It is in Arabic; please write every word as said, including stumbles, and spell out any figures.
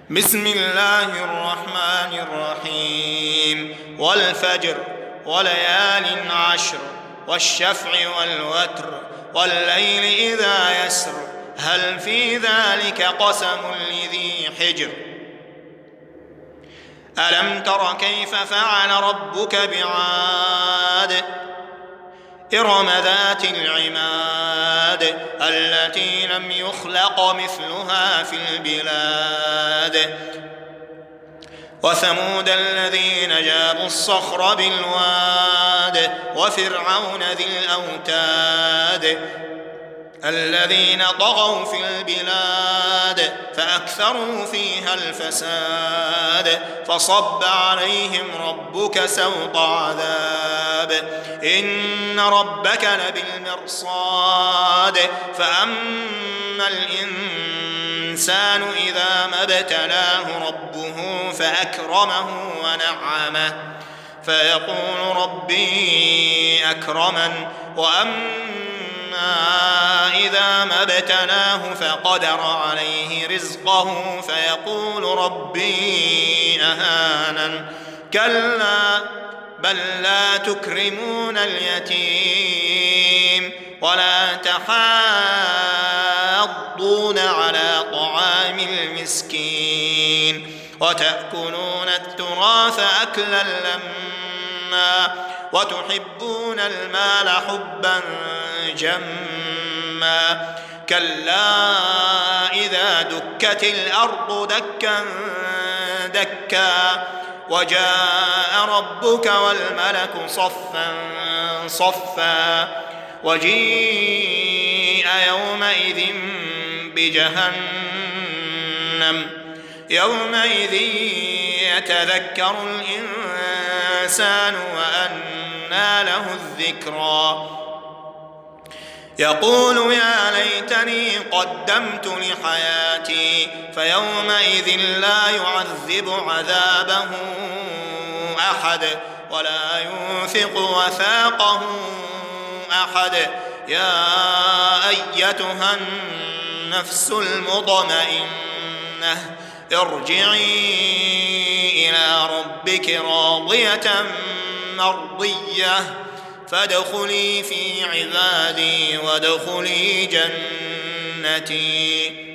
بسم الله الرحمن الرحيم والفجر وليال عشر والشفع والوتر والليل إذا يسر هل في ذلك قسم لذي حجر ألم تر كيف فعل ربك بعاد إرم ذات العماد التي لم يخلق مثلها في البلاد وثمود الذين جابوا الصخر بالواد وفرعون ذي الأوتاد الذين طغوا في البلاد فأكثروا فيها الفساد فصب عليهم ربك سوط عذاب إن ربك لبالمرصاد فأما الإنسان إذا ما ابتلاه ربه فأكرمه ونعمه فيقول ربي أكرمن وأما إذا ما ابتلاه فقدر عليه رزقه فيقول ربي أهانن كلا بل لا تكرمون اليتيم ولا تحاضون على طعام المسكين وتأكلون التراث أكلا لما وتحبون المال حبا جما كلا إذا دكت الأرض دكا دكا وجاء ربك والملك صفا صفا وجيء يومئذ بجهنم يومئذ يتذكر الإنسان وأنى له الذكرى يقول يا ليتني قدمت لحياتي فيومئذ لا يعذب عذابه أحد ولا يوثق وثاقه أحد يا أيتها النفس المطمئنة ارجعي إلى ربك راضية مرضية فادخلي في عبادي وادخلي جنتي.